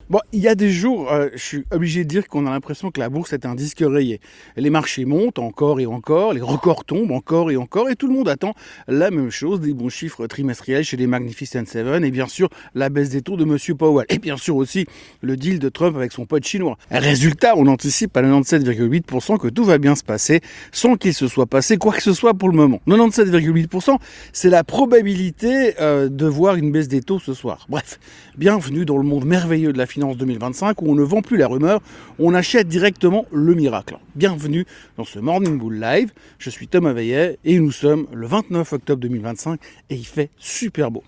Bon, il y a des jours, je suis obligé de dire qu'on a l'impression que la bourse est un disque rayé. Les marchés montent encore et encore, les records tombent encore et tout le monde attend la même chose, des bons chiffres trimestriels chez les Magnificent Seven et bien sûr la baisse des taux de Monsieur Powell. Et bien sûr aussi le deal de Trump avec son pote chinois. Résultat, on anticipe à 97,8% que tout va bien se passer sans qu'il se soit passé quoi que ce soit pour le moment. 97,8%, c'est la probabilité de voir une baisse des taux ce soir. Bref, bienvenue dans le monde merveilleux de la finance 2025 où on ne vend plus la rumeur, on achète directement le miracle. Bienvenue dans ce Morning Bull Live, je suis Thomas Veillet et nous sommes le 29 octobre 2025 et il fait super beau.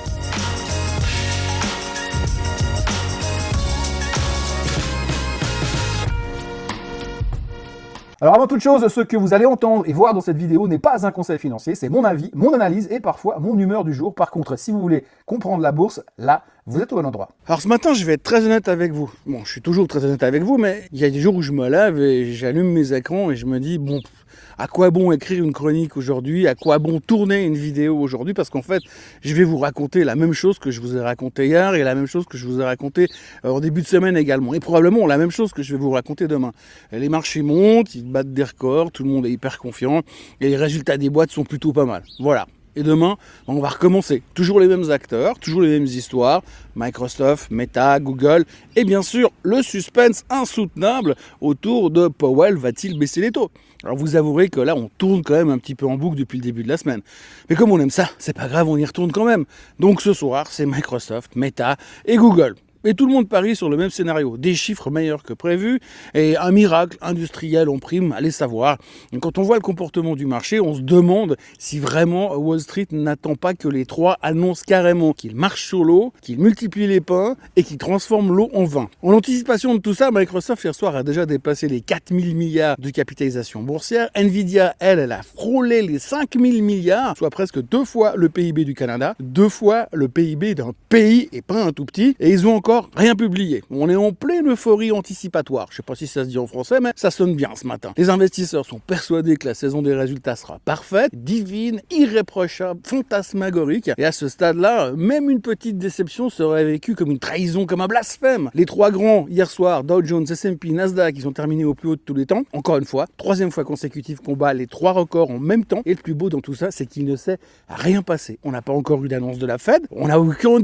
Alors avant toute chose, ce que vous allez entendre et voir dans cette vidéo n'est pas un conseil financier, c'est mon avis, mon analyse et parfois mon humeur du jour. Par contre, si vous voulez comprendre la bourse, là, vous êtes au bon endroit. Alors ce matin, je vais être très honnête avec vous. Bon, je suis toujours très honnête avec vous, mais il y a des jours où je me lève et j'allume mes écrans et je me dis, bon, à quoi bon écrire une chronique aujourd'hui? À quoi bon tourner une vidéo aujourd'hui? Parce qu'en fait, je vais vous raconter la même chose que je vous ai raconté hier et la même chose que je vous ai raconté en début de semaine également. Et probablement la même chose que je vais vous raconter demain. Les marchés montent, ils battent des records, tout le monde est hyper confiant et les résultats des boîtes sont plutôt pas mal. Voilà. Et demain, on va recommencer. Toujours les mêmes acteurs, toujours les mêmes histoires. Microsoft, Meta, Google et bien sûr le suspense insoutenable autour de Powell va-t-il baisser les taux? Alors vous avouerez que là on tourne quand même un petit peu en boucle depuis le début de la semaine. Mais comme on aime ça, c'est pas grave, on y retourne quand même. Donc ce soir, c'est Microsoft, Meta et Google. Et tout le monde parie sur le même scénario, des chiffres meilleurs que prévu et un miracle industriel en prime, allez savoir. Et quand on voit le comportement du marché, on se demande si vraiment Wall Street n'attend pas que les trois annoncent carrément qu'ils marchent sur l'eau, qu'ils multiplient les pains et qu'ils transforment l'eau en vin. En anticipation de tout ça, Microsoft hier soir a déjà dépassé les 4000 milliards de capitalisation boursière. Nvidia, elle a frôlé les 5000 milliards, soit presque 2 fois le PIB du Canada, 2 fois le PIB d'un pays et pas un tout petit. Et ils ont encore rien publié. On est en pleine euphorie anticipatoire. Je sais pas si ça se dit en français, mais ça sonne bien ce matin. Les investisseurs sont persuadés que la saison des résultats sera parfaite, divine, irréprochable, fantasmagorique. Et à ce stade-là, même une petite déception serait vécue comme une trahison, comme un blasphème. Les trois grands, hier soir, Dow Jones, S&P, Nasdaq, ils ont terminé au plus haut de tous les temps. Encore une fois, troisième fois consécutive qu'on bat les trois records en même temps. Et le plus beau dans tout ça, c'est qu'il ne s'est rien passé. On n'a pas encore eu d'annonce de la Fed. On n'a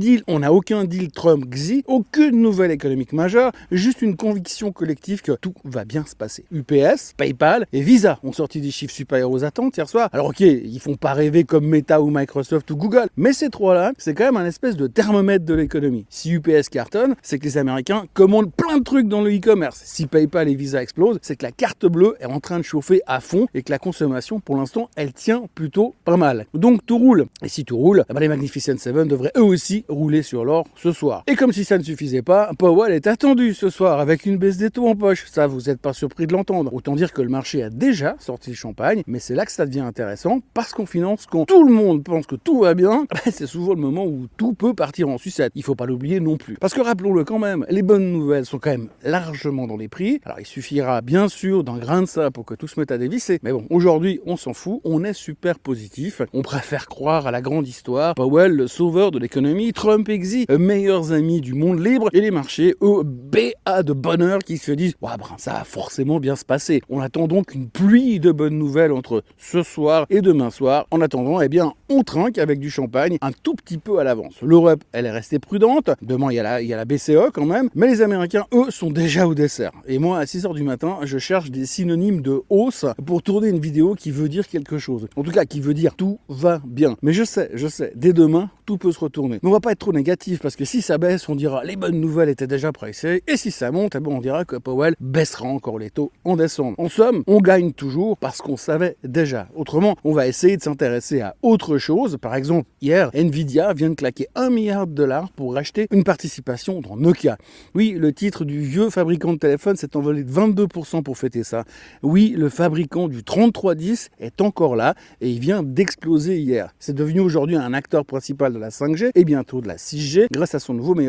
aucun deal Trump-Xi. Aucune nouvelle économique majeure, juste une conviction collective que tout va bien se passer. UPS, PayPal et Visa ont sorti des chiffres supérieurs aux attentes hier soir. Alors ok, ils font pas rêver comme Meta ou Microsoft ou Google, mais ces trois-là, c'est quand même un espèce de thermomètre de l'économie. Si UPS cartonne, c'est que les Américains commandent plein de trucs dans le e-commerce. Si PayPal et Visa explosent, c'est que la carte bleue est en train de chauffer à fond et que la consommation, pour l'instant, elle tient plutôt pas mal. Donc tout roule. Et si tout roule, les Magnificent Seven devraient eux aussi rouler sur l'or ce soir. Et comme si ça ne suffisait pas, Powell est attendu ce soir avec une baisse des taux en poche. Ça, vous n'êtes pas surpris de l'entendre. Autant dire que le marché a déjà sorti le champagne, mais c'est là que ça devient intéressant parce qu'en finance, quand tout le monde pense que tout va bien, c'est souvent le moment où tout peut partir en sucette. Il faut pas l'oublier non plus. Parce que rappelons-le quand même, les bonnes nouvelles sont quand même largement dans les prix. Alors il suffira bien sûr d'un grain de ça pour que tout se mette à dévisser. Mais bon, aujourd'hui, on s'en fout, on est super positif. On préfère croire à la grande histoire. Powell, le sauveur de l'économie, Trump et Xi, meilleurs amis du monde libre, et les marchés, eux, béats de bonheur qui se disent ouais, ça va forcément bien se passer. On attend donc une pluie de bonnes nouvelles entre ce soir et demain soir. En attendant, eh bien, on trinque avec du champagne un tout petit peu à l'avance. L'Europe, elle est restée prudente. Demain, il y a la BCE quand même. Mais les Américains, eux, sont déjà au dessert. Et moi, à 6h du matin, je cherche des synonymes de hausse pour tourner une vidéo qui veut dire quelque chose. En tout cas, qui veut dire tout va bien. Mais je sais, dès demain, tout peut se retourner. Mais on va pas être trop négatif parce que si ça baisse, on dira les bonnes nouvelles étaient déjà pressées. Et si ça monte, on dira que Powell baissera encore les taux en décembre. En somme, on gagne toujours parce qu'on savait déjà. Autrement, on va essayer de s'intéresser à autre chose. Par exemple, hier, Nvidia vient de claquer $1 milliard pour racheter une participation dans Nokia. Oui, le titre du vieux fabricant de téléphone s'est envolé de 22% pour fêter ça. Oui, le fabricant du 3310 est encore là et il vient d'exploser hier. C'est devenu aujourd'hui un acteur principal de la 5G et bientôt de la 6G grâce à son nouveau meilleur ami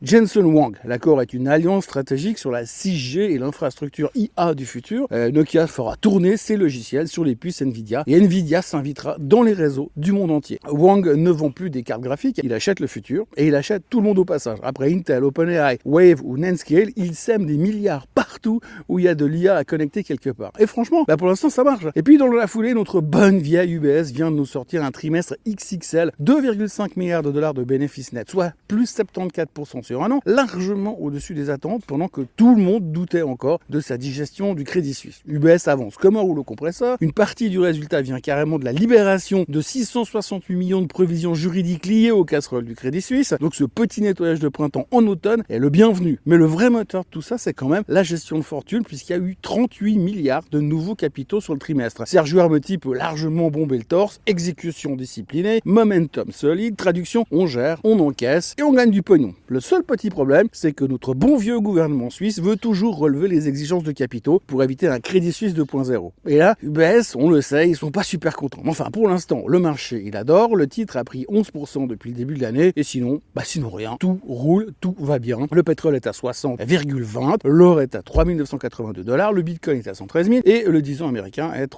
Jensen Huang. L'accord est une alliance stratégique sur la 6G et l'infrastructure IA du futur. Nokia fera tourner ses logiciels sur les puces Nvidia et Nvidia s'invitera dans les réseaux du monde entier. Huang ne vend plus des cartes graphiques, il achète le futur et il achète tout le monde au passage. Après Intel, OpenAI, Wave ou Netscale, il sème des milliards partout où il y a de l'IA à connecter quelque part. Et franchement, pour l'instant ça marche. Et puis dans la foulée, notre bonne vieille UBS vient de nous sortir un trimestre XXL, 2,5 milliards de dollars de bénéfices nets, soit plus 74% sur un an, largement au-dessus des attentes pendant que tout le monde doutait encore de sa digestion du Crédit Suisse. UBS avance comme un rouleau compresseur, une partie du résultat vient carrément de la libération de 668 millions de provisions juridiques liées aux casseroles du Crédit Suisse, donc ce petit nettoyage de printemps en automne est le bienvenu. Mais le vrai moteur de tout ça, c'est quand même la gestion de fortune, puisqu'il y a eu 38 milliards de nouveaux capitaux sur le trimestre. Sergio Hermeti peut largement bomber le torse, exécution disciplinée, momentum solide, traduction, on gère, on encaisse et on gagne du pognon. Le seul petit problème, c'est que notre bon vieux gouvernement suisse veut toujours relever les exigences de capitaux pour éviter un Crédit Suisse 2.0. Et là, UBS, on le sait, ils sont pas super contents. Mais enfin, pour l'instant, le marché, il adore, le titre a pris 11% depuis le début de l'année, et sinon rien. Tout roule, tout va bien. Le pétrole est à 60,20, l'or est à 3982 $, le bitcoin est à 113 000, et le 10 ans américain est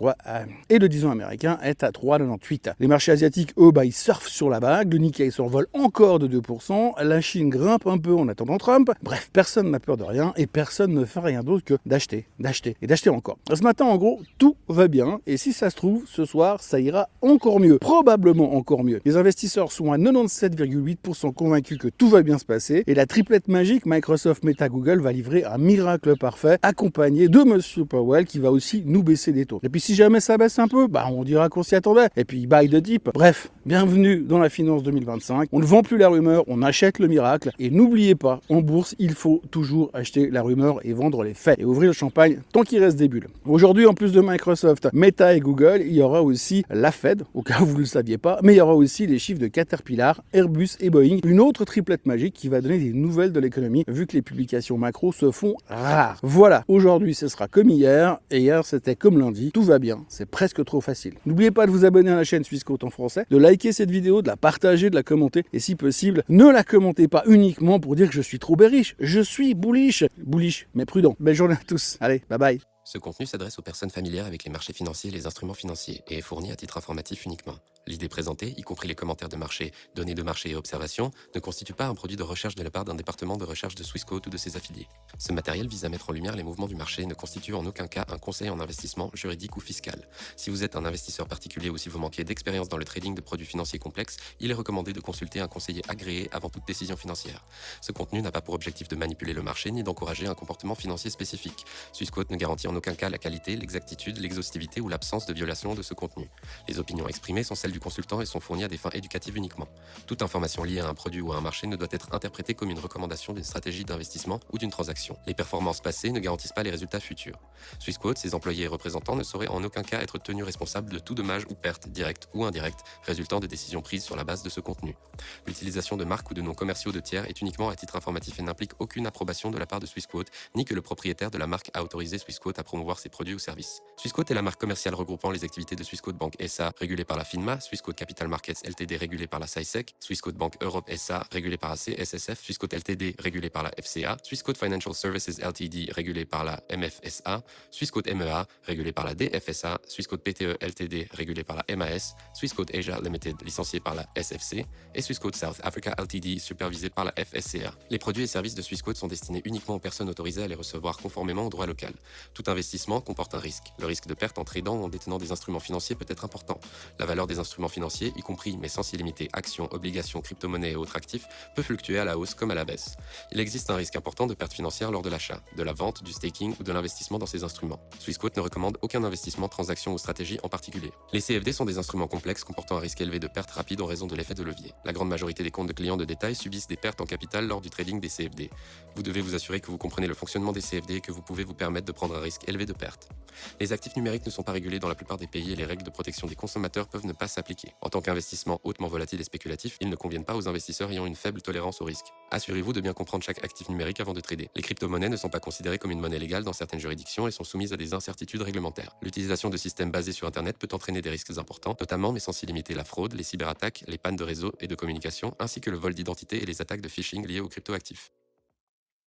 à 3,98. Les marchés asiatiques, eux, ils surfent sur la vague, le Nikkei s'envole encore de 2%, la Chine grimpe un peu en attendant Trump. Bref, personne n'a peur de rien, et personne ne fait rien d'autre que d'acheter encore. Ce matin, en gros, tout va bien, et si ça se trouve, ce soir, ça ira encore mieux. Probablement encore mieux. Les investisseurs sont à 97,8% convaincus que tout va bien se passer, et la triplette magique Microsoft, Meta, Google va livrer un miracle parfait, accompagné de Monsieur Powell, qui va aussi nous baisser des taux. Et puis si jamais ça baisse un peu, on dira qu'on s'y attendait, et puis buy the dip. Bref, bienvenue dans la finance 2025. On ne vend plus la rumeur, on achète le miracle, et n'oubliez pas, en bourse, il faut toujours acheter la rumeur et vendre les faits, et ouvrir le champagne tant qu'il reste des bulles. Aujourd'hui, en plus de Microsoft, Meta et Google, il y aura aussi la Fed, au cas où vous ne le saviez pas, mais il y aura aussi les chiffres de Caterpillar, Airbus et Boeing, une autre triplette magique qui va donner des nouvelles de l'économie, vu que les publications macro se font rares. Voilà, aujourd'hui ce sera comme hier, et hier c'était comme lundi, tout va bien, c'est presque trop facile. N'oubliez pas de vous abonner à la chaîne Swissquote en français, de liker cette vidéo, de la partager, de la commenter, et si possible, ne la commentez pas uniquement pour dire que je suis trop bearish, je suis bullish, mais prudent. Belle journée à tous, allez, bye bye. Ce contenu s'adresse aux personnes familières avec les marchés financiers et les instruments financiers et est fourni à titre informatif uniquement. L'idée présentée, y compris les commentaires de marché, données de marché et observations, ne constitue pas un produit de recherche de la part d'un département de recherche de Swissquote ou de ses affiliés. Ce matériel vise à mettre en lumière les mouvements du marché et ne constitue en aucun cas un conseil en investissement juridique ou fiscal. Si vous êtes un investisseur particulier ou si vous manquez d'expérience dans le trading de produits financiers complexes, il est recommandé de consulter un conseiller agréé avant toute décision financière. Ce contenu n'a pas pour objectif de manipuler le marché ni d'encourager un comportement financier spécifique. Swissquote ne garantit en aucun cas la qualité, l'exactitude, l'exhaustivité ou l'absence de violation de ce contenu. Les opinions exprimées sont celles du consultant et sont fournies à des fins éducatives uniquement. Toute information liée à un produit ou à un marché ne doit être interprétée comme une recommandation d'une stratégie d'investissement ou d'une transaction. Les performances passées ne garantissent pas les résultats futurs. Swissquote, ses employés et représentants ne sauraient en aucun cas être tenus responsables de tout dommage ou perte, directe ou indirecte, résultant de décisions prises sur la base de ce contenu. L'utilisation de marques ou de noms commerciaux de tiers est uniquement à titre informatif et n'implique aucune approbation de la part de Swissquote, ni que le propriétaire de la marque a autorisé Swissquote à promouvoir ses produits ou services. Swissquote est la marque commerciale regroupant les activités de Swissquote Bank SA, régulée par la FINMA, Swissquote Capital Markets Ltd, régulée par la SISEC, Swissquote Bank Europe SA, régulée par la CSSF, Swissquote Ltd, régulée par la FCA, Swissquote Financial Services Ltd, régulée par la MFSA, Swissquote MEA, régulée par la DFSA, Swissquote PTE Ltd, régulée par la MAS, Swissquote Asia Limited, licenciée par la SFC, et Swissquote South Africa Ltd, supervisée par la FSCA. Les produits et services de Swissquote sont destinés uniquement aux personnes autorisées à les recevoir conformément au droit local. Tout investissement comporte un risque. Le risque de perte en tradant ou en détenant des instruments financiers peut être important. La valeur des instruments financiers, y compris mais sans s'y limiter actions, obligations, crypto-monnaies et autres actifs, peut fluctuer à la hausse comme à la baisse. Il existe un risque important de perte financière lors de l'achat, de la vente, du staking ou de l'investissement dans ces instruments. Swissquote ne recommande aucun investissement, transaction ou stratégie en particulier. Les CFD sont des instruments complexes comportant un risque élevé de perte rapide en raison de l'effet de levier. La grande majorité des comptes de clients de détail subissent des pertes en capital lors du trading des CFD. Vous devez vous assurer que vous comprenez le fonctionnement des CFD et que vous pouvez vous permettre de prendre un risque élevé de perte. Les actifs numériques ne sont pas régulés dans la plupart des pays et les règles de protection des consommateurs peuvent ne pas s'appliquer. En tant qu'investissement hautement volatile et spéculatif, ils ne conviennent pas aux investisseurs ayant une faible tolérance au risque. Assurez-vous de bien comprendre chaque actif numérique avant de trader. Les crypto-monnaies ne sont pas considérées comme une monnaie légale dans certaines juridictions et sont soumises à des incertitudes réglementaires. L'utilisation de systèmes basés sur Internet peut entraîner des risques importants, notamment mais sans s'y limiter la fraude, les cyberattaques, les pannes de réseau et de communication, ainsi que le vol d'identité et les attaques de phishing liées aux cryptoactifs.